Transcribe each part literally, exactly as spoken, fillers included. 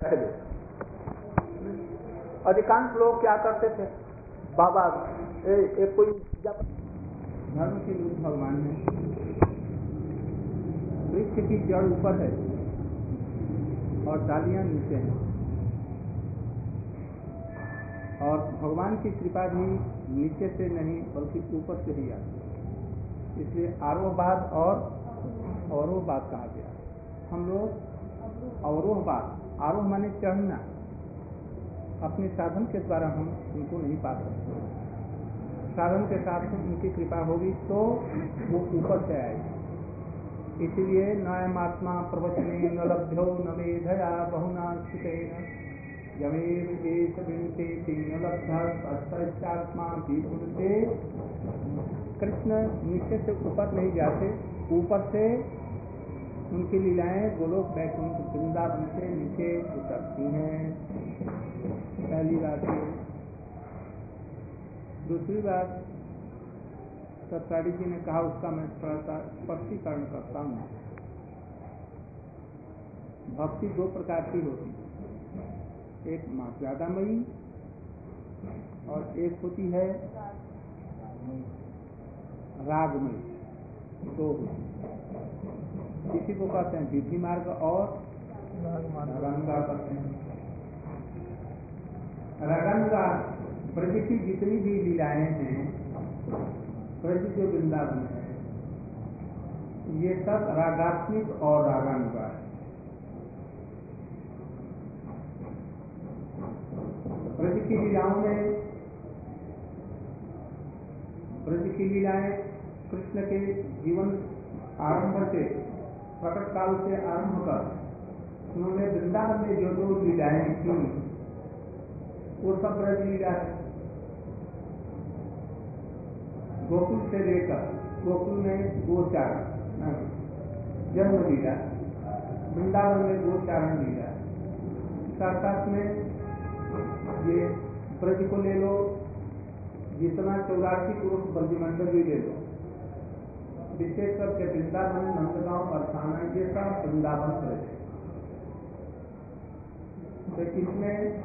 पहले अधिकांश लोग क्या करते थे, बाबा ए, ए, कोई धर्म के रूप भगवान है, वृक्ष की जड़ ऊपर है और डालियां नीचे हैं, और भगवान की कृपा भी नीचे से नहीं बल्कि ऊपर से ही आती है। इसलिए आरोहवाद और अवरोहवाद कहा गया। हम लोग अवरोहवाद, आरोह माने चढ़ना, अपने साधन के द्वारा हम उनको नहीं पा सकते। साधन के साथ उनकी कृपा होगी तो वो ऊपर से आएगी। इसलिए नायमात्मा प्रवचने न लभ्यो न मेधया बहुना स्थितेन यमेव एष विंशति न लब्धात्मा भी भूलते। कृष्ण नीचे से ऊपर नहीं जाते, ऊपर से उनकी लीलाएं गोलोक वैकुंठ वृंदावन से नीचे उतरती हैं। पहली बात है। दूसरी बात सत्यारी जी ने कहा, उसका मैं थोड़ा सा स्पष्टीकरण करता हूँ। भक्ति दो प्रकार की होती है, एक मर्यादामयी और एक होती है रागमयी। दो किसी को कहते हैं विधि मार्ग और रागानुगा कहते हैं। रागानुगा ब्रज की जितनी भी लीलाएं हैं, ब्रज जो वृंदावन है, ये सब रागात्मिक और रागानुगा है। ब्रज की लीलाओं में, ब्रज की लीलाएं कृष्ण के जीवन आरंभ से, प्रकट काल से आरंभ कर उन्होंने वृंदावन में जो जो लीलाएं की वो सब ब्रज लीला है। गोकुल से लेकर गोकुल में गोचारण जन्म लीला, वृंदावन में गोचारण लीला, साथ साथ में ये ब्रज को ले लो, जितना चौरासी पुरुष ब्रजमंडल भी ले लो, विशेष करके वृंदावन, नंदगांव, बरसाना, ये सब वृंदावन ब्रज है। तो इसमें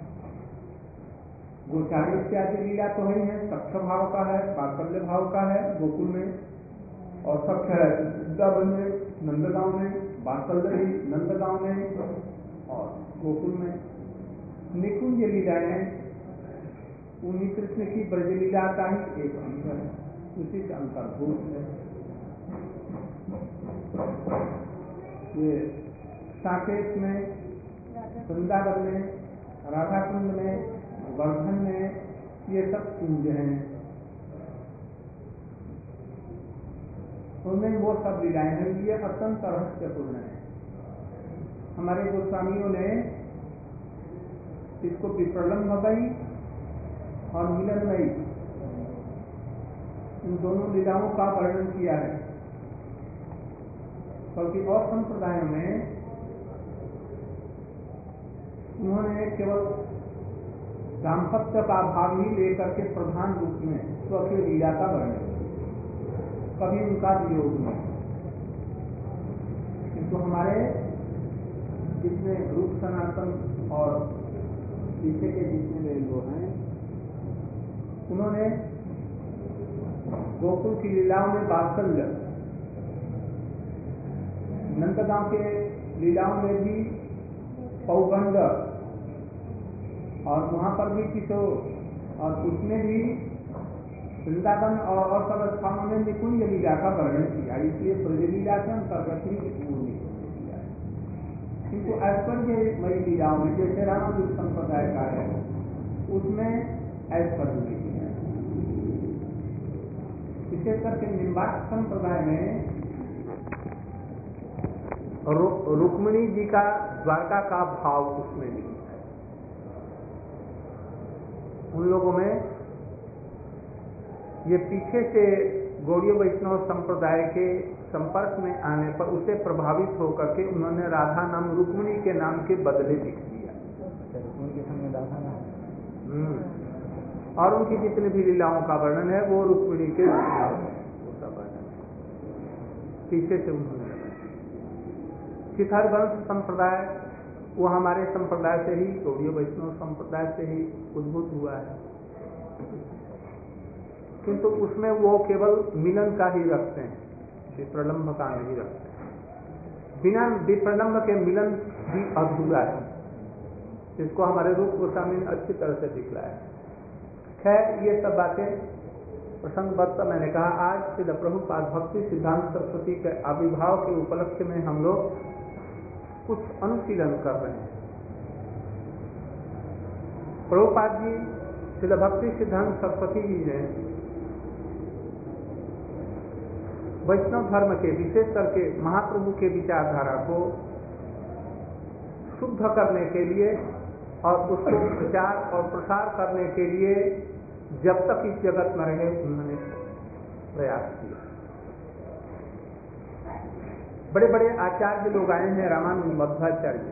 गोचारी इत्यादि लीला तो ही है, सख्य भाव का है, वात्सल्य भाव का है गोकुल में, और सख्य है वृंदावन में, नंदगांव में, वात्सल्य भी नंदगांव में और गोकुल में। निकुंज लीलाएं उन्हीं कृष्ण की ब्रज लीला का ही एक अंग है, उसी से अंतर्भूत है। ये साकेत में, वृंदावन में, राधा कुंड में, वर्धन में, ये सब कुंज हैं। उनमें वो सब लीलाएं हैं, ये अत्यंत रहस्यपूर्ण है। हमारे गोस्वामियों ने इसको विप्रलम्भमयी और मिलनमयी, इन दोनों लीलाओं का वर्णन किया है। बल्कि और संप्रदायों में उन्होंने केवल दाम्पत्य का भाव ही लेकर के प्रधान रूप में स्वकीय लीला का वर्णन, कभी उनका वियोग नहीं। किंतु हमारे जितने रूप सनातन और पीछे के जितने वे लोग हैं, उन्होंने गोकुल की लीलाओं में वात्सल्य, नंदगांव के लीलाओं में भी पौगंड, और वहां पर भी किशोर, और उसमें भी वृंदावन और और सब स्थानों में निकुंज लीला का वर्णन किया। इसलिए ब्रज लीला के अंतर्गत ही निकुंज लीला है। किंतु ऐश्वर्यमयी लीलाओं में, जैसे रामानुज संप्रदाय का है, उसमें ऐश्वर्य नहीं है। विशेष करके निम्बार्क संप्रदाय में रुक्मिणी जी का द्वारका का भाव उसमें नहीं है। उन लोगों में ये पीछे से गौड़ीय वैष्णव संप्रदाय के संपर्क में आने पर उसे प्रभावित होकर के उन्होंने राधा नाम रुक्मिणी के नाम के बदले लिख दिया। रुक्मिणी के सामने राधा नाम, और उनकी जितने भी लीलाओं का वर्णन है वो रुक्मिणी के वर्णन पीछे से उन्होंने। शिखर वंश संप्रदाय वो हमारे संप्रदाय से ही, गौड़ीय वैष्णव संप्रदाय से ही उद्भूत हुआ है, किंतु उसमें वो केवल मिलन का ही रखते हैं, विप्रलंब का नहीं रखते हैं। बिना विप्रलंब के मिलन भी अधूरा है, इसको हमारे रूप गोस्वामी ने अच्छी तरह से दिखलाया। खैर, ये सब बातें प्रसंगवश मैंने कहा। आज श्रील प्रभुपाद भक्ति सिद्धांत सरस्वती के आविर्भाव के उपलक्ष्य में हम लोग कुछ अनुशीलन कर रहे हैं। प्रभुपाद जी श्रील भक्ति सिद्धांत सरस्वती जी ने वैष्णव धर्म के, विशेष करके महाप्रभु के विचारधारा को शुद्ध करने के लिए और उसको प्रचार और प्रसार करने के लिए जब तक इस जगत में रहे उन्होंने प्रयास किया। बड़े बड़े आचार्य लोग आए हैं, रामानुज मध्वाचार्य,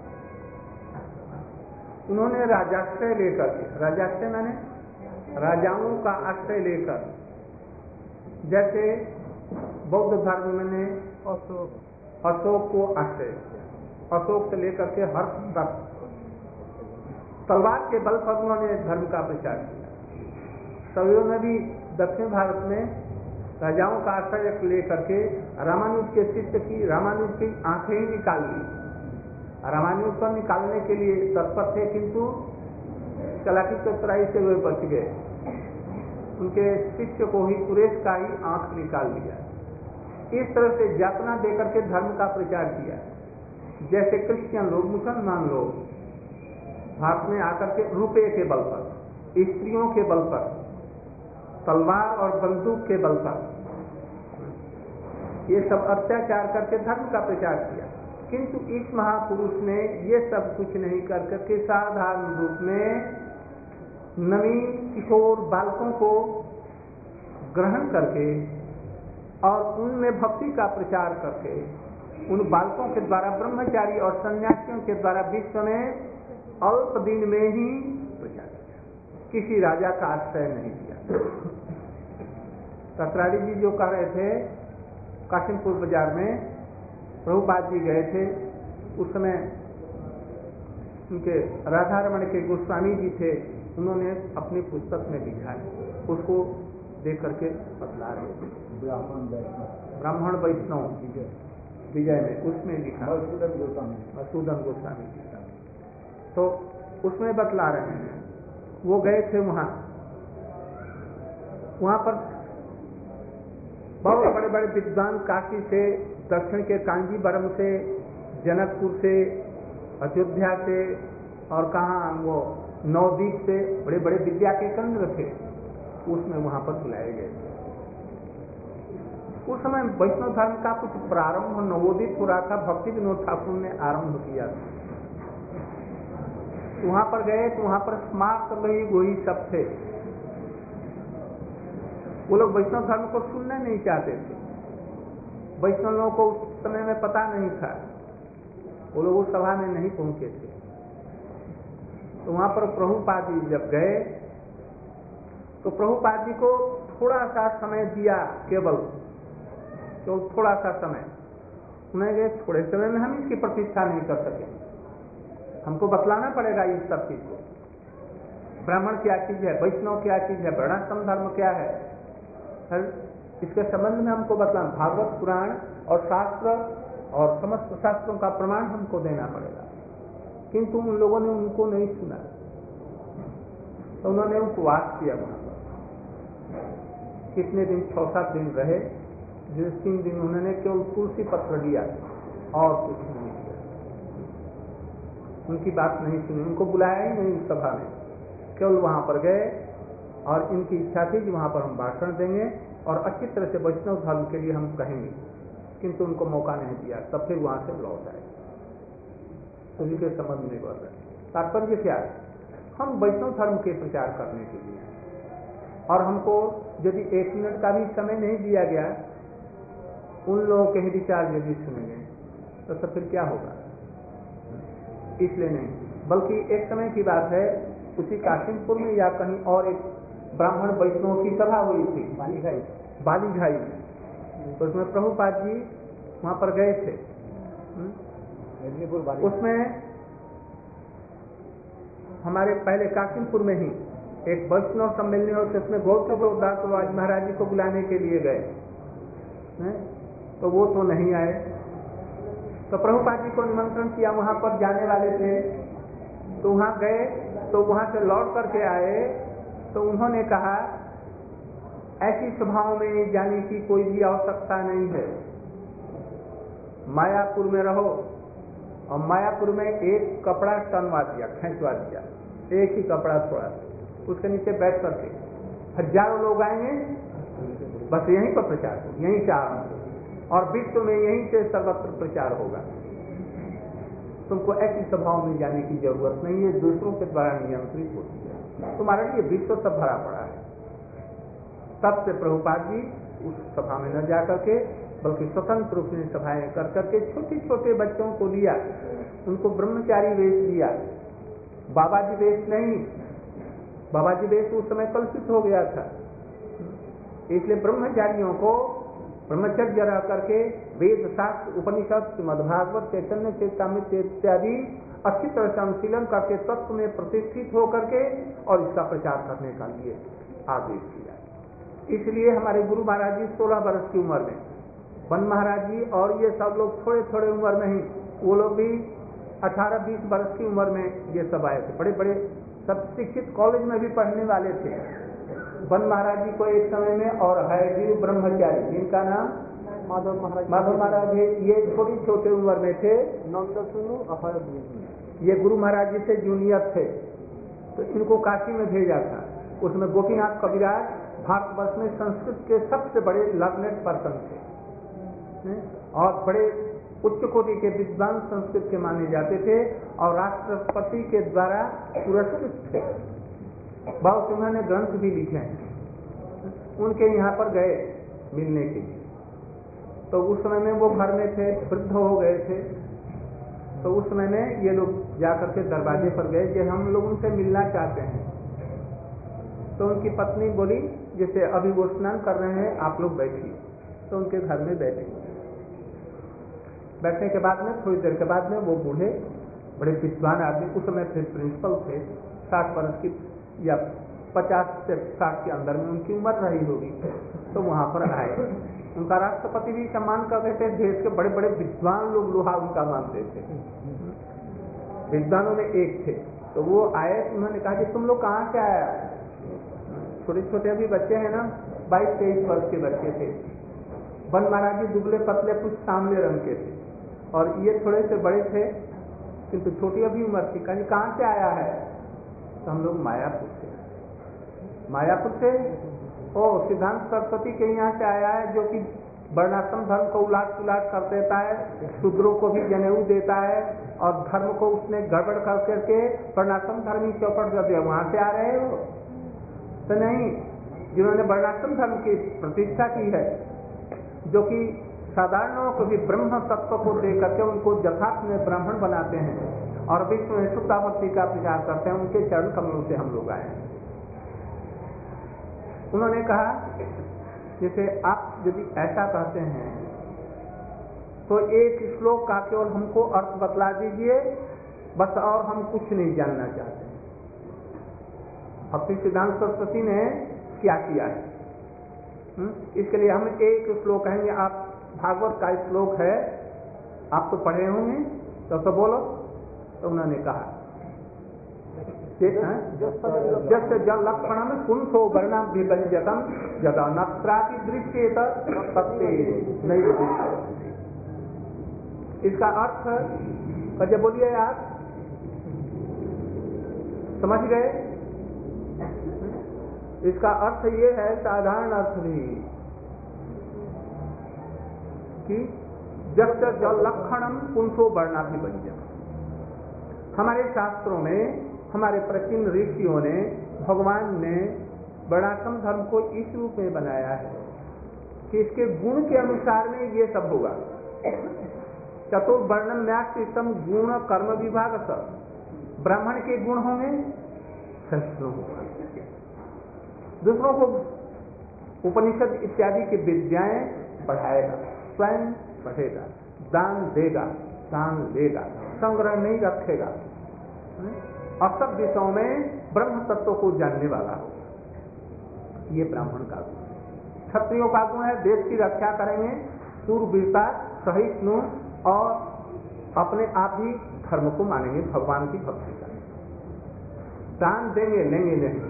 उन्होंने राजाश्रय लेकर के, राजाश्रय माने राजाओं का आश्रय लेकर, जैसे बौद्ध धर्म में अशोक अशोक को आश्रय किया, अशोक से लेकर के हर्ष तक तलवार के बल पर उन्होंने धर्म का प्रचार किया। सवियों ने भी दक्षिण भारत में राजाओं का आश्रय लेकर के रामानुज के शिष्य की, रामानुज की आंखें ही निकाल ली। रामानुज को निकालने के लिए तत्पर थे, किंतु चालाकी चतुराई से वे बच गए। उनके शिष्य को ही, सुरेश का ही आंख निकाल लिया। इस तरह से यातना देकर के धर्म का प्रचार किया। जैसे क्रिश्चियन लोग, मुसलमान लोग भारत में आकर के रुपये के बल पर, स्त्रियों के बल पर, तलवार और बंदूक के बल पर ये सब अत्याचार करके धर्म का प्रचार किया, किंतु इस महापुरुष ने ये सब कुछ नहीं कर करके साधारण रूप में नवीन किशोर बालकों को ग्रहण करके और उनमें भक्ति का प्रचार करके उन बालकों के द्वारा, ब्रह्मचारी और सन्यासियों के द्वारा विश्व में अल्प दिन में ही प्रचार किया। किसी राजा का आश्रय नहीं किया। कतराड़ी जी जो कह रहे थे, काशिमपुर बाजार में प्रभुपाद जी गए थे, उस समय उनके राधारमण के गोस्वामी जी थे, उन्होंने अपनी पुस्तक में लिखा है, उसको देख करके बतला रहे। ब्राह्मण वैष्णव विजय में उसमें लिखा, मधुसूदन गोस्वामी जी का, तो उसमें बतला रहे हैं। वो गए थे वहां, वहां पर बहुत बड़े बड़े विद्वान काशी से, दक्षिण के कांजीवरम से, जनकपुर से, अयोध्या से और कहाँ वो नवदीप से बड़े बड़े विद्या के केंद्र थे, उसमें वहां पर बुलाए गए। उस समय वैष्णव धर्म का कुछ प्रारंभ नवोदित हो रहा था, भक्ति विनोद ठाकुर ने आरंभ किया था। वहां पर गए तो वहां पर स्मार्त वही वही सब थे। वो लोग वैष्णव धर्म को सुनना नहीं चाहते थे। वैष्णव लोगों को उस समय में पता नहीं था, वो लोग उस सभा में नहीं पहुंचे थे। तो वहां पर प्रभुपाद जी जब गए तो प्रभुपाद जी को थोड़ा सा समय दिया, केवल तो थोड़ा सा समय उन्हें गए। थोड़े समय में हम इसकी प्रतिष्ठा नहीं कर सके, हमको बतलाना पड़ेगा इस सब चीज को। ब्राह्मण क्या चीज है, वैष्णव क्या चीज है, वर्णाश्रम धर्म क्या है, है? इसके संबंध में हमको बतलाना। भागवत पुराण और शास्त्र और समस्त शास्त्रों का प्रमाण हमको देना पड़ेगा, किंतु उन लोगों ने उनको नहीं सुना। तो उन्होंने उपवास किया वहां पर कितने दिन, छह सात दिन रहे। जिस तीन दिन उन्होंने केवल तुलसी पत्र दिया और कुछ नहीं किया, उनकी बात नहीं सुनी, उनको बुलाया ही नहीं सभा में। केवल वहां पर गए और इनकी इच्छा थी कि वहां पर हम भाषण देंगे और अच्छी तरह से वैष्णव धर्म के लिए हम कहेंगे, किंतु उनको मौका नहीं दिया। तब फिर वहां से लौट आए। सभी के संबंध में बोल रहे। तात्पर्य क्या है, हम वैष्णव धर्म के प्रचार करने के लिए, और हमको यदि एक मिनट का भी समय नहीं दिया गया, उन लोगों के विचार यदि सुनेंगे तो सब फिर क्या होगा। इसलिए नहीं, बल्कि एक समय की बात है, उसी काशिमपुर में या कहीं और एक ब्राह्मण वैष्णव की सभा हुई थी, बालीघाई बालीघाई तो उसमें प्रभुपाद जी वहां पर गए थे। उसमें हमारे पहले कासिमपुर में ही एक वैष्णव सम्मेलन हुआ, उसमें गौतम दास महाराज जी को बुलाने के लिए गए हैं, तो वो तो नहीं आए। तो प्रभुपाद जी को निमंत्रण किया, वहां पर जाने वाले थे, तो वहां गए, तो वहां से लौट करके आए, तो उन्होंने कहा ऐसी सभाओं में जाने की कोई भी आवश्यकता नहीं है, मायापुर में रहो। और मायापुर में एक कपड़ा टनवा दिया, खींचवा दिया, एक ही कपड़ा छोड़ा, उसके नीचे बैठ करके हजारों लोग आएंगे, बस यहीं पर प्रचार हो, यहीं से आरंभ हो, और विश्व में यहीं से सर्वत्र प्रचार होगा। तुमको ऐसी सभाओं में जाने की जरूरत नहीं है, दूसरों के द्वारा नियंत्रित होती है, तुम्हारे लिए विश्व सब भरा पड़ा है। तब से प्रभुपाद जी उस सभा में न जा करके बल्कि स्वतंत्र रूप से सभाएं कर करके छोटे छोटे बच्चों को लिया, उनको ब्रह्मचारी वेश दिया, बाबा जी वेश नहीं। बाबा जी वेश उस समय कल्पित हो गया था, इसलिए ब्रह्मचारियों को ब्रह्मचर्य रह करके वेद शास्त्र उपनिषद श्रीमद्भागवत चैतन्य चेतामृत इत्यादि अच्छी तरह से अनुशीलन करके तत्व में प्रतिष्ठित होकर के और इसका प्रचार करने का लिए आदेश दिया। इसलिए हमारे गुरु महाराज जी सोलह वर्ष की उम्र में, वन महाराज जी और ये सब लोग थोड़े थोड़े उम्र में ही, वो लोग भी अठारह बीस वर्ष की उम्र में ये सब आए थे, बड़े बड़े सब शिक्षित कॉलेज में भी पढ़ने वाले थे। वन महाराज जी को एक समय में और हयग्रीव ब्रह्मचारी जिनका नाम माधव महाराज माधव महाराज जी, ये छोटी छोटे उम्र में थे। ये गुरु महाराज जी से जूनियर थे, तो इनको काशी में भेजा था। उसमें गोपीनाथ कविराज भारतवर्ष में संस्कृत के सबसे बड़े लर्नेड पर्सन थे और बड़े उच्च कोटि के विद्वान संस्कृत के माने जाते थे और राष्ट्रपति के द्वारा पुरस्कृत थे। बहुत उन्होंने ग्रंथ भी लिखे हैं। उनके यहाँ पर गए मिलने के लिए, तो उस समय में वो घर में थे, वृद्ध हो गए थे, तो उस समय में ये लोग जाकर के दरवाजे पर गए कि हम लोग उनसे मिलना चाहते हैं। तो उनकी पत्नी बोली जैसे अभी वो स्नान कर रहे हैं, आप लोग बैठिए। तो उनके घर में बैठे, बैठने के बाद में थोड़ी देर के बाद में वो बूढ़े बड़े विद्वान आदमी, उस समय फिर प्रिंसिपल थे, साठ वर्ष की या पचास से साठ के अंदर में उनकी उम्र रही होगी, तो वहां पर आए। उनका राष्ट्रपति भी सम्मान करते थे, देश के बड़े बड़े विद्वान लोग लोहा उनका मानते थे, विद्वानों में एक थे। तो वो आए, उन्होंने कहा कि तुम लोग कहाँ से आया? छोटे छोटे अभी बच्चे हैं ना, बाईस तेईस वर्ष के बच्चे थे। वन महाराज जी दुबले पतले कुछ सामने रंग के थे और ये थोड़े से बड़े थे किंतु छोटी अभी उम्र थी। कहीं कहाँ से आया है? तो हम लोग मायापुर से। मायापुर से? ओ, सिद्धांत सरस्वती के यहाँ से आया है, जो कि वर्णाश्रम धर्म को उलाट पुलाट कर देता है, शूद्रों को भी जनेऊ देता है और धर्म को उसने गड़बड़ कर करके वर्णाश्रम धर्म ही चौपट कर दिया। वहां से आ रहे हो? तो नहीं, जिन्होंने वर्णाश्रम धर्म की प्रतिष्ठा की है, जो कि साधारणों को भी ब्रह्म तत्व को दे करके उनको यथार्थ में ब्राह्मण बनाते हैं और विश्व में शुद्धा भक्ति का प्रचार करते हैं, उनके चरण कमलों से हम लोग आए। उन्होंने कहा जैसे आप यदि ऐसा कहते हैं तो एक श्लोक का केवल हमको अर्थ बतला दीजिए बस, और हम कुछ नहीं जानना चाहते। भक्ति सिद्धांत सरस्वती ने क्या किया है, हुँ? इसके लिए हम एक श्लोक कहेंगे। आप भागवत का श्लोक है, आप तो पढ़े होंगे, तो, तो बोलो। तो उन्होंने कहा जस जल लक्षणम कुंठो वर्णम विभंजतम यदा नत्रापि दृश्येत तत्ते नहीं। इसका अर्थ कजे बोलिए यार, समझ गए? इसका अर्थ ये है, साधारण अर्थ भी, कि जस जल लक्षणम कुंठो वर्णाभिभंजन। हमारे शास्त्रों में हमारे प्राचीन ऋषियों ने, भगवान ने वर्णाश्रम धर्म को इस रूप में बनाया है कि इसके गुण के अनुसार में ये सब होगा। चतुर्वर्णम न्यासम गुण कर्म विभाग सब। ब्राह्मण के गुण होंगे, सहिष्णु होगा, दूसरों को उपनिषद इत्यादि की विद्याएं पढ़ाएगा, स्वयं पढ़ेगा, दान देगा, दान लेगा, संग्रह नहीं रखेगा, और सब विषयों में ब्रह्म तत्व को जानने वाला हो, ये ब्राह्मण का गुण। क्षत्रियों का गुण है देश की रक्षा करेंगे, शूरवीरता, सहिष्णु और अपने आप ही धर्म को मानेंगे, भगवान की भक्ति करेंगे, दान देंगे लेंगे नहीं।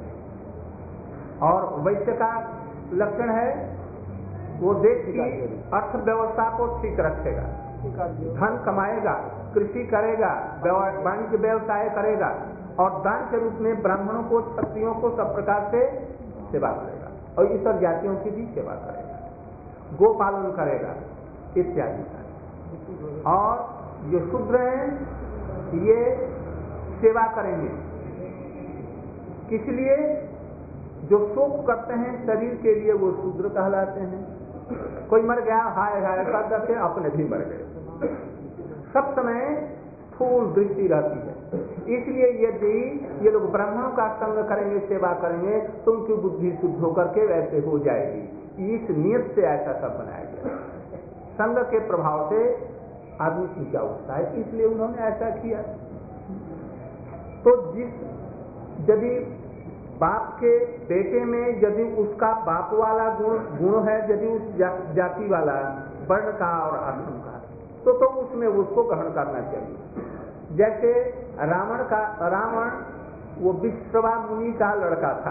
और वैश्य का लक्षण है वो देश की अर्थव्यवस्था को ठीक रखेगा, धन कमाएगा, कृषि करेगा, वाणिज्य व्यवसाय करेगा और दान के रूप में ब्राह्मणों को, क्षत्रियों को सब प्रकार से सेवा करेगा और इतर जातियों की भी सेवा करेगा, गो पालन करेगा इत्यादि। और जो शूद्र हैं ये सेवा करेंगे, किस लिए? जो शोक करते हैं शरीर के लिए वो शूद्र कहलाते हैं। कोई मर गया, हाय हाय करके अपने भी मर गए, सब समय स्थूल दृष्टि रहती है। इसलिए यदि ये लोग ब्राह्मणों का संग करेंगे, सेवा करेंगे तो उनकी बुद्धि शुद्ध होकर के वैसे हो जाएगी। इस नियत से ऐसा सब बनाया गया। संग के प्रभाव से आदमी ऊंचा उठता है, इसलिए उन्होंने ऐसा किया। तो जिस यदि बाप के बेटे में यदि उसका बाप वाला गुण गुण है, यदि उस जा, जाति वाला वर्ण का और आश्रम का, तो तो उसमें उसको ग्रहण करना चाहिए। जैसे रावण का रावण वो विश्रवा मुनि का लड़का था,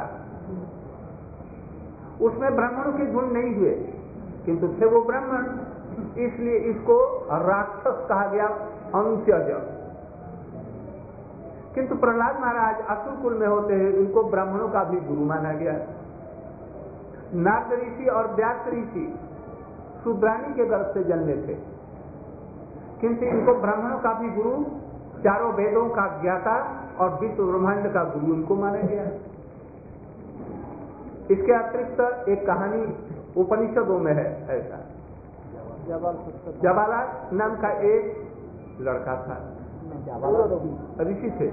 उसमें ब्राह्मणों के गुण नहीं हुए, किंतु थे वो ब्राह्मण, इसलिए इसको राक्षस कहा गया, अंत्यज। किंतु प्रहलाद महाराज असुर कुल में होते हैं, उनको ब्राह्मणों का भी गुरु माना गया। नारद ऋषि और व्यास ऋषि शूद्राणी के गर्भ से जन्मे थे, किंतु इनको ब्राह्मणों का भी गुरु, चारों वेदों का ज्ञाता और विश्व ब्रह्मांड का गुरु इनको माना गया। इसके अतिरिक्त एक कहानी उपनिषदों में है ऐसा। जबाला नाम का एक लड़का था, ऋषि थे,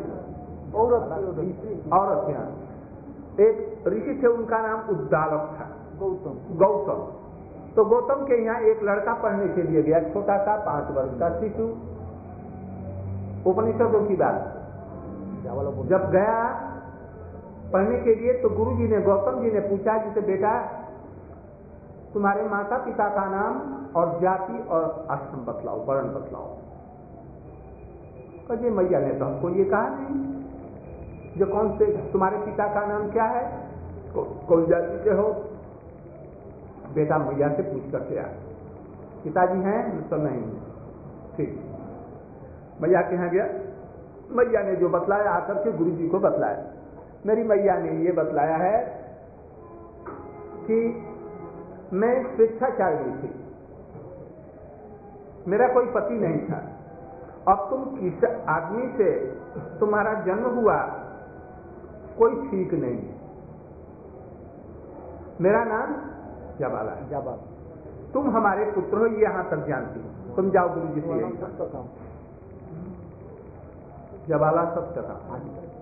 औरत थे, एक ऋषि थे, उनका नाम उद्दालक था, गौतम गौतम तो गौतम के यहाँ एक लड़का पढ़ने के लिए गया, छोटा सा पांच वर्ष का शिशु। उपनिषदों की बात, जब गया पढ़ने के लिए तो गुरु जी ने, गौतम जी ने पूछा जिसे बेटा तुम्हारे माता पिता का नाम और जाति और आश्रम बतलाओ, वर्ण बतलाओ। कहे मैया ने तो हमको ये कहा नहीं, जो कौन से तुम्हारे पिता का नाम क्या है, कौन जाति के हो? बेटा मैया से पूछ करके आ, पिताजी हैं तो नहीं, ठीक। मैया के यहाँ गया, मैया ने जो बतलाया आकर के गुरु जी को बतलाया। मेरी मैया ने ये बतलाया है कि मैं स्वेच्छाचारिणी थी, मेरा कोई पति नहीं था, अब तुम किस आदमी से तुम्हारा जन्म हुआ कोई ठीक नहीं। मेरा नाम जबाला है, जबाल, तुम हमारे पुत्र हो, ये यहां तक जानती हो, तुम जाओ गुरु जी से यही कहा। जबाला सब कहा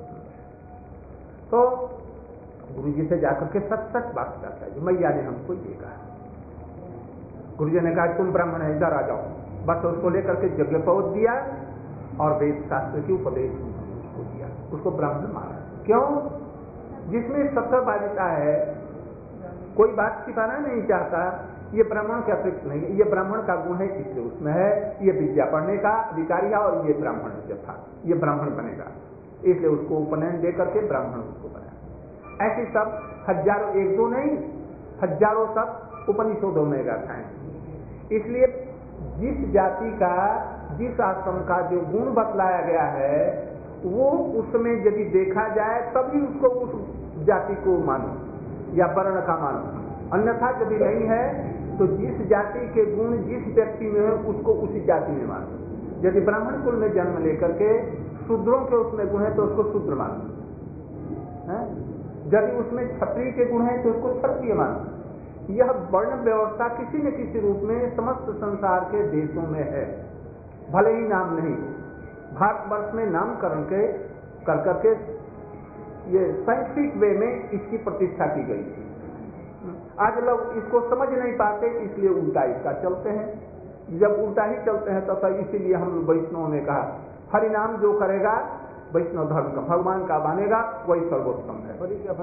तो गुरु जी से जाकर के सच सच बात करता है, मैया ने हमको ये कहा। गुरु जी ने कहा तुम ब्राह्मण है, इधर आ जाओ। बस उसको लेकर के यज्ञ पौध दिया और वेद शास्त्र की उपदेश उसको दिया, उसको ब्राह्मण माना। क्यों? जिसमें सत्यवादिता है, कोई बात छिपाना नहीं चाहता, ये ब्राह्मण के अतिरिक्त नहीं है, ये ब्राह्मण का गुण है, इसलिए उसमें है, ये विद्या पढ़ने का अधिकारी है और ये ब्राह्मण था, ये ब्राह्मण बनेगा, इसलिए उसको उपनयन दे करके ब्राह्मण उसको बनाया। ऐसे सब हजारों, एक दो नहीं, हजारों सब उपनिषदों में गाथाएं। इसलिए जिस जाति का, जिस आश्रम का जो गुण बतलाया गया है, वो उसमें यदि देखा जाए तभी उसको उस जाति को मानो या वर्ण का मानो, अन्यथा यदि नहीं है तो जिस जाति के गुण जिस व्यक्ति में है उसको उसी जाति में मानो। यदि ब्राह्मण कुल में जन्म लेकर के शूद्रों के उसमें गुण है तो उसको शूद्र मानो, यदि उसमें क्षत्रिय के गुण है तो उसको क्षत्रिय मानो। यह वर्ण व्यवस्था किसी न किसी रूप में समस्त संसार के देशों में है, भले ही नाम नहीं। भारतवर्ष में नामकरण के कर करके ये साइंटिफिक वे में इसकी प्रतिष्ठा की गई थी। आज लोग इसको समझ नहीं पाते, इसलिए उल्टा इसका चलते हैं। जब उल्टा ही चलते हैं तो इसीलिए हम वैष्णव ने कहा हरि नाम जो करेगा वैष्णव धर्म का, भगवान का मानेगा वही सर्वोत्तम है।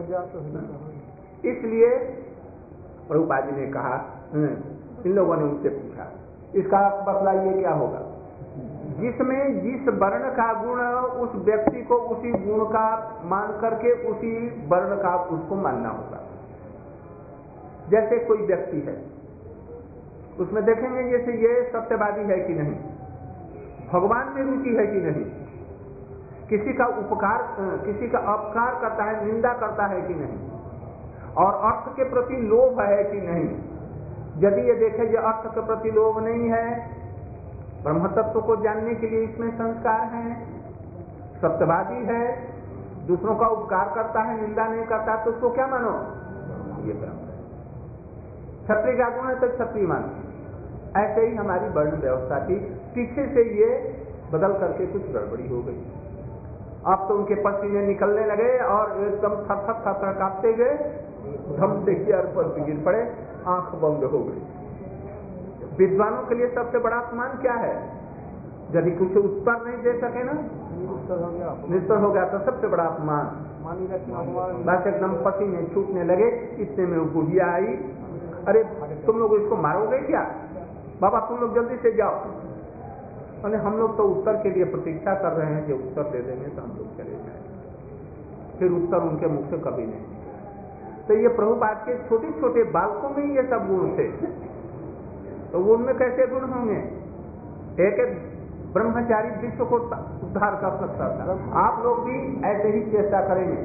इसलिए प्रभुपाद जी ने कहा, इन लोगों ने उनसे पूछा इसका बतलाइए क्या होगा। जिसमें जिस वर्ण का गुण उस व्यक्ति को उसी गुण का मान करके उसी वर्ण का उसको मानना होगा। जैसे कोई व्यक्ति है, उसमें देखेंगे जैसे ये सत्यवादी है कि नहीं, भगवान में रुचि है कि नहीं, किसी का उपकार किसी का अपकार करता है, निंदा करता है कि नहीं, और अर्थ के प्रति लोभ है कि नहीं। यदि ये देखे जो अर्थ के प्रति लोभ नहीं है, ब्रह्म तत्व को जानने के लिए इसमें संस्कार है, सत्यवादी है, दूसरों का उपकार करता है, निंदा नहीं करता, तो उसको क्या मानो, ये ब्रह्म है। क्षत्रिय का गुण है तो क्षत्रिय मानो। ऐसे ही हमारी वर्ण व्यवस्था थी, पीछे से ये बदल करके कुछ गड़बड़ी हो गई। अब तो उनके पसीने निकलने लगे और एकदम थर थर थर थर कांपते गए, धम से गिर पर गिर पड़े, आंख बंद हो गई। विद्वानों के लिए सबसे बड़ा अपमान क्या है? यदि कुछ उत्तर नहीं दे सके ना, निस्तर हो गया तो सबसे बड़ा अपमान। बस एकदम पसीने छूटने लगे। इतने में वो बुढ़िया आई, अरे तुम लोग इसको मारोगे क्या? बाबा तुम लोग जल्दी से जाओ। अरे हम लोग तो उत्तर के लिए प्रतीक्षा कर रहे हैं, जो उत्तर दे देंगे तो हम लोग चले जाएंगे। फिर उत्तर उनके मुख से कभी नहीं। तो ये प्रभुपाद के छोटे छोटे बालकों में ये सब गुण थे, तो वो उनमें कैसे गुण होंगे? एक एक ब्रह्मचारी विश्व को उद्धार कर सकता था। आप लोग भी ऐसे ही चेष्टा करेंगे,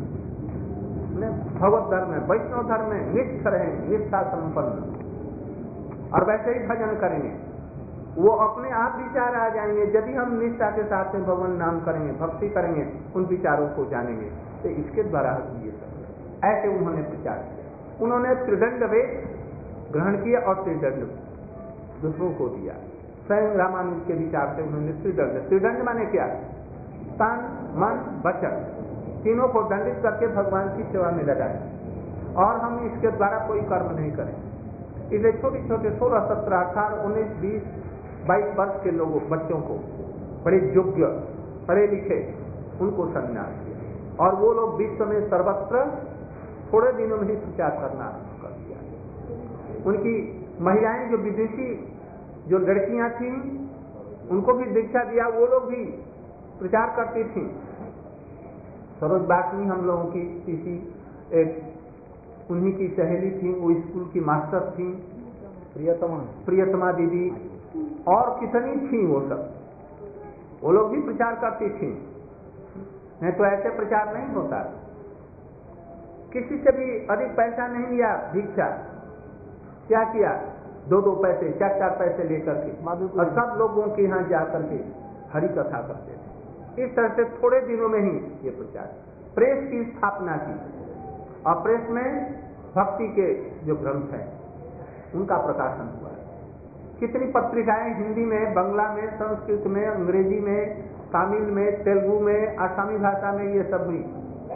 भगवत धर्म में, वैष्णव धर्म में निष्ठ रहेंगे, निष्ठा संपन्न, और वैसे ही भजन करेंगे। वो अपने आप विचार आ जाएंगे। यदि हम निष्ठा के साथ में भगवान नाम करेंगे, भक्ति करेंगे, उन विचारों को जानेंगे, तो इसके द्वारा ये सब ऐसे उन्होंने प्रचार किया। उन्होंने त्रिदंड वेद ग्रहण किया और त्रिदंड दूसरों को दिया। स्वयं रामानुज के विचार से उन्होंने त्रिदंड, त्रिदंड माने क्या? तन मन वचन तीनों को दंडित करके भगवान की सेवा में लगाए, और हम इसके द्वारा कोई कर्म नहीं करें। इसलिए छोटे छोटे सोलह सत्रह अठारह उन्नीस बीस बाईस वर्ष के लोगों बच्चों को, बड़े योग्य पढ़े लिखे, उनको संन्यास दिया, और वो लोग विश्व में सर्वत्र थोड़े दिनों में ही प्रचार करना कर दिया। उनकी महिलाएं जो विदेशी जो लड़कियां थीं, उनको भी दीक्षा दिया, वो लोग भी प्रचार करती थीं। सरोज बाटनी हम लोगों की किसी एक उन्हीं की सहेली थी, वो स्कूल की मास्टर थी, प्रियतमा प्रियतमा दीदी, और कितनी थी वो सब, वो लोग भी प्रचार करती थी। नहीं तो ऐसे प्रचार नहीं होता। किसी से भी अधिक पैसा नहीं लिया, भिक्षा क्या किया, दो दो पैसे चार चार पैसे लेकर के, और सब लोगों के यहाँ जाकर के हरि कथा करते थे। इस तरह से थोड़े दिनों में ही ये प्रचार, प्रेस की स्थापना की, और प्रेस में भक्ति के जो ग्रंथ हैं उनका प्रकाशन हुआ। कितनी पत्रिकाएं हिंदी में, बांग्ला में, संस्कृत में, अंग्रेजी में, तमिल में, तेलुगु में, आसामी भाषा में, ये सब हुई।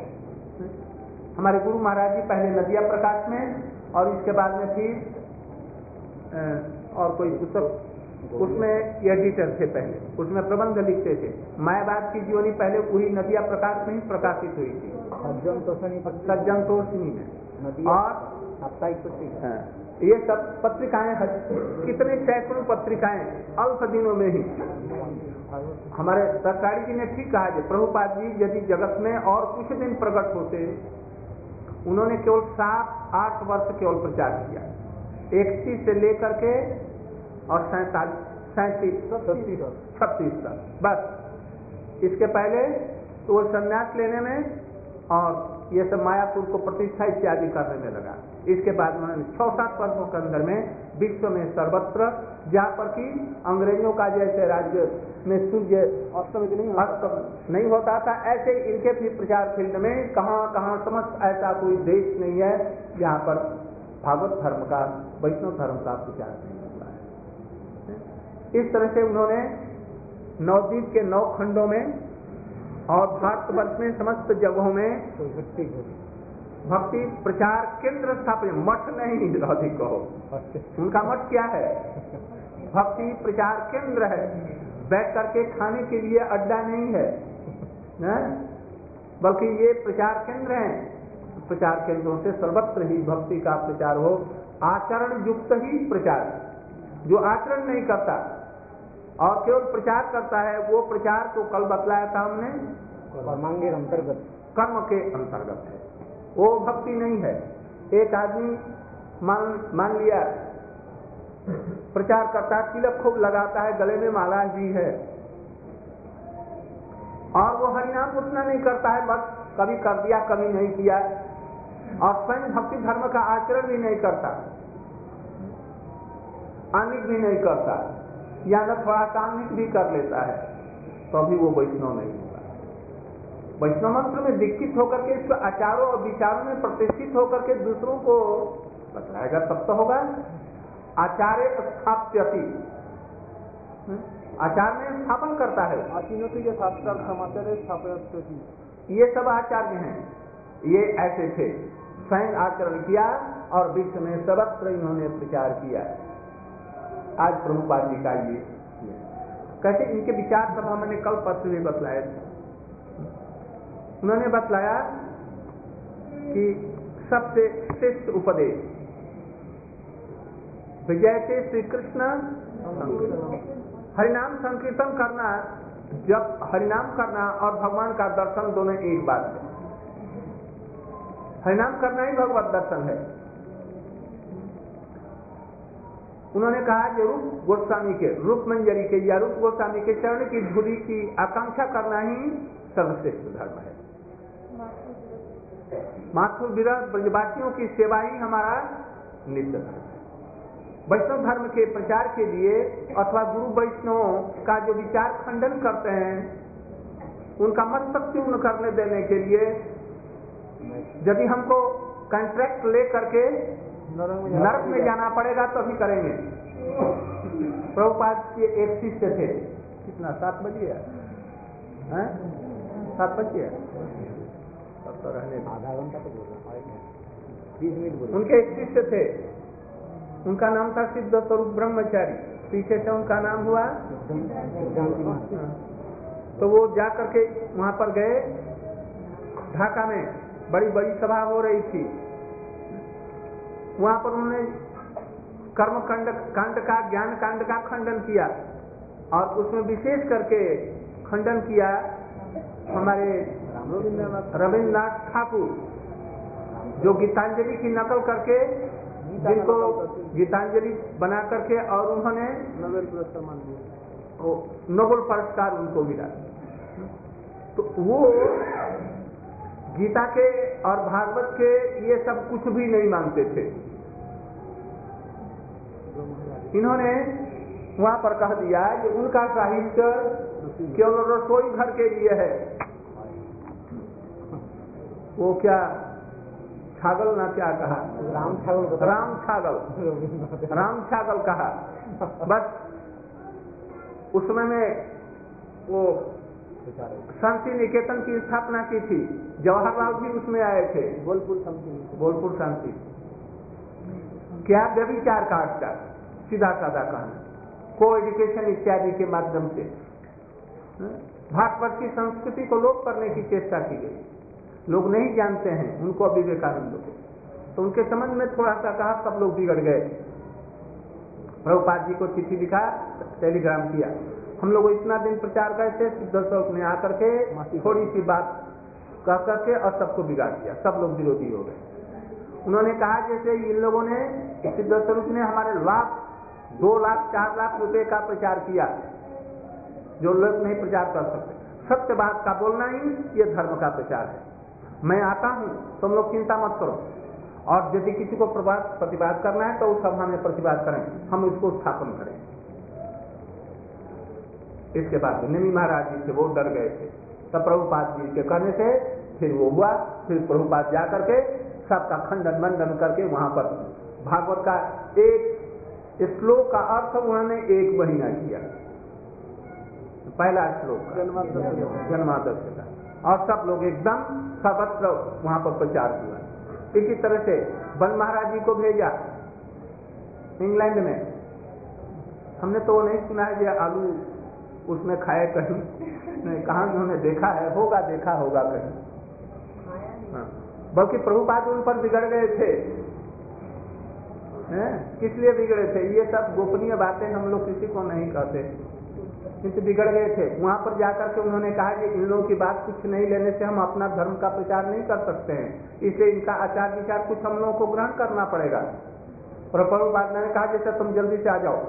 हमारे गुरु महाराज जी पहले नदिया प्रकाश में, और इसके बाद में फिर और कोई पुस्तक, उसमें एडिटर थे पहले, उसमें प्रबंध लिखते थे। मायावाद की जीवनी पहले पूरी नदिया प्रकाश में ही प्रकाशित हुई थी, सज्जन तोषणी में, और साप्ताहिक पत्रिका, ये सब पत्रिकाएं, कितने सैकड़ों पत्रिकाएं अल्प दिनों में ही। हमारे सरकारी जी ने ठीक कहा है, प्रभुपाद जी यदि जगत में और कुछ दिन प्रकट होते, उन्होंने केवल सात आठ वर्ष केवल प्रचार किया, इकतीस से लेकर के और सैतालीस सैंतीस छत्तीस तक, बस। इसके पहले तो वो संन्यास लेने में और ये सब मायापुर को प्रतिष्ठा इत्यादि करने में लगा। इसके बाद उन्होंने छह सात वर्षों के अंदर में विश्व में सर्वत्र, जहाँ पर कि अंग्रेजों का जैसे राज्य में सूर्य अस्त नहीं अस्त नहीं होता था, ऐसे इनके भी प्रचार फील्ड में कहाँ कहाँ समस्त ऐसा कोई देश नहीं है जहाँ पर भागवत धर्म का, वैष्णव धर्म का प्रचार नहीं होता है। इस तरह से उन्होंने नवद्वीप के नौ खंडों में और भारतवर्ष में समस्त जगहों में भक्ति प्रचार केंद्र स्थापित, मठ नहीं अधिक कहो, उनका मठ क्या है? भक्ति प्रचार केंद्र है, बैठ करके खाने के लिए अड्डा नहीं है। है? बल्कि ये प्रचार केंद्र हैं, प्रचार केंद्रों से सर्वत्र ही भक्ति का प्रचार हो, आचरण युक्त ही प्रचार। जो आचरण नहीं करता और केवल प्रचार करता है, वो प्रचार तो कल बतलाया था हमने, कर्मांगे अंतर्गत, कर्म के अंतर्गत है, वो भक्ति नहीं है। एक आदमी मान मान लिया प्रचार करता, तिलक खूब लगाता है, गले में माला जी है, और वो हरिनाम उतना नहीं करता है, बस कभी कर दिया कभी नहीं किया, और स्वयं भक्ति धर्म का आचरण भी नहीं करता, आनिक भी नहीं करता, या न थोड़ा सामनिक भी कर लेता है, तो अभी वो वैष्णव नहीं होगा। वैष्णव मंत्र में दीक्षित होकर के, इसके आचारों और विचारों में प्रतिष्ठित होकर के दूसरों को बतलाएगा तब तो होगा। आचार्य स्थाप्यति, आचार में स्थापन करता है। ये सब आचार्य हैं, ये ऐसे थे, स्वयं आचरण किया और विश्व में सर्वत्र इन्होंने प्रचार किया। आज प्रभुपाद जी का ये कैसे इनके विचार सब हमने कल पत्र में बतलाए थे। उन्होंने बतलाया कि सबसे श्रेष्ठ उपदेश विजय से श्री कृष्ण हरिनाम संकीर्तन करना, जब हरिनाम करना और भगवान का दर्शन दोनों एक बात है। हरिनाम करना ही भगवत दर्शन है। उन्होंने कहा कि रूप गोस्वामी के, रूप मंजरी के या रूप गोस्वामी के चरण की धूलि की आकांक्षा करना ही सर्वश्रेष्ठ धर्म है। माथुर विरह ब्रजवासियों की सेवा ही हमारा नित्य धर्म है। वैष्णव धर्म के प्रचार के लिए अथवा गुरु वैष्णवों का जो विचार खंडन करते हैं, उनका मस्तक चूर्ण करने देने के लिए यदि हमको कॉन्ट्रैक्ट ले करके नरक में जाना पड़ेगा तो भी करेंगे। प्रभुपाद के एक शिष्य थे, कितना सात बजे है, सात बजे है, तब तो रहने आधा घंटा तो बोल रहा, बीस मिनट बोल। उनके एक शिष्य थे, उनका नाम था सिद्ध स्वरूप ब्रह्मचारी, पीछे से उनका नाम हुआ। तो वो जा करके वहां पर गए, ढाका में बड़ी बड़ी सभा हो रही थी, वहां पर उन्होंने कर्म कांड कांड का, ज्ञान कांड का खंडन किया, और उसमें विशेष करके खंडन किया हमारे रविन्द्रनाथ ठाकुर, जो गीतांजलि की नकल करके, जिनको गीतांजलि बना करके और उन्होंने नोबेल पुरस्कार मान दिया, नोबेल पुरस्कार उनको मिला। तो वो गीता के और भागवत के ये सब कुछ भी नहीं मानते थे। इन्होंने वहां पर कह दिया कि उनका साहित्य केवल रसोई घर के लिए है। वो क्या छागल ना क्या कहा, राम छागल, राम छागल राम छागल कहा। बस उस समय में वो शांति निकेतन की स्थापना की थी, जवाहरलाल भी उसमें आए थे, बोलपुर शांति, बोलपुर शांति। क्या व्यभिचार काट का सीधा साधा कहना, को एजुकेशन इत्यादि के माध्यम से भारतवर्ष की संस्कृति को लोप करने की चेष्टा की गई। लोग नहीं जानते हैं उनको, विवेकानंद को, तो उनके संबंध में थोड़ा सा कहा, सब लोग बिगड़ गए। प्रभुपाद जी को चिट्ठी लिखा, टेलीग्राम किया, हम लोग इतना दिन प्रचार करते, सिद्ध स्वरूप ने आकर के थोड़ी सी बात कह करके और सबको बिगाड़ दिया, सब लोग विरोधी हो गए। उन्होंने कहा जैसे इन लोगों ने, सिद्ध स्वरूप ने हमारे लाख, दो लाख चार लाख रुपए का प्रचार किया, जो लोग नहीं प्रचार कर सकते। सत्य बात का बोलना ही ये धर्म का प्रचार है। मैं आता हूं, तुम लोग चिंता मत करो, और यदि किसी को प्रतिवाद करना है तो उस सभा में प्रतिवाद करें, हम उसको स्थापन करें। इसके बाद निमी महाराज जी से वो डर गए थे, तब प्रभुपाद जी के कहने से फिर वो हुआ। फिर प्रभुपाद जा करके सबका खंडन मंडन करके वहां पर भागवत का एक श्लोक का अर्थ उन्होंने एक महीना किया, पहला श्लोक जन्मादर्श का, और सब लोग एकदम सर्वत्र वहां पर प्रचार हुआ। इसी तरह से बन महाराज जी को भेजा इंग्लैंड में। हमने तो वो नहीं सुना है कि आलू उसमें खाए कहीं नहीं, कहाँ उन्होंने देखा है, होगा देखा होगा कहीं। हाँ। बल्कि प्रभुपाद उन पर बिगड़ गए थे। हैं? किस लिए बिगड़े थे? ये सब गोपनीय बातें हम लोग किसी को नहीं कहते, किंतु बिगड़ गए थे। वहां पर जाकर के उन्होंने कहा कि इन लोगों की बात कुछ नहीं लेने से हम अपना धर्म का प्रचार नहीं कर सकते हैं, इसलिए इनका आचार विचार कुछ हम लोगों को ग्रहण करना पड़ेगा। प्रभुपाद ने कहा जैसे तुम जल्दी से आ जाओ,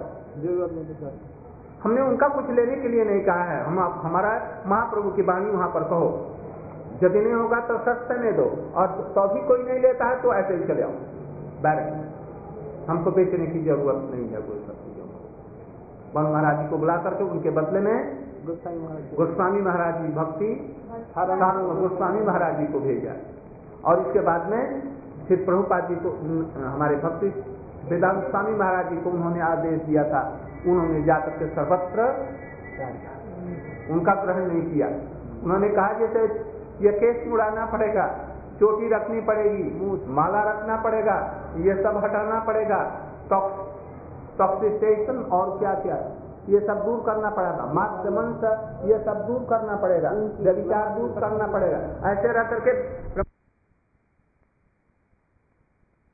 हमने उनका कुछ लेने के लिए नहीं कहा है, हम हमारा महाप्रभु की वाणी वहां पर कहो, यदि नहीं होगा तो सस्ते में दो, और तो भी कोई नहीं लेता है तो ऐसे ही चले आओ डायरेक्ट, हमको बेचने की जरूरत नहीं है कोई सब चीजों को। वन महाराज जी को बुला करके उनके बदले में गोस्वामी महाराज जी भक्ति गोस्वामी महाराज जी को भेजा, और इसके बाद में फिर प्रभुपाद जी को, हमारे भक्ति वेदांत स्वामी महाराज जी को उन्होंने आदेश दिया था, उन्होंने जाकर के सर्वत्र उनका ग्रहण नहीं किया। उन्होंने कहा जैसे ये केस उड़ाना पड़ेगा, चोटी रखनी पड़ेगी, माला रखना पड़ेगा, ये सब हटाना पड़ेगा, टॉक्सिकेशन और क्या क्या ये सब दूर करना पड़ेगा, माध्यमन ये सब दूर करना पड़ेगा, व्यभिचार दूर करना पड़ेगा, ऐसे रह करके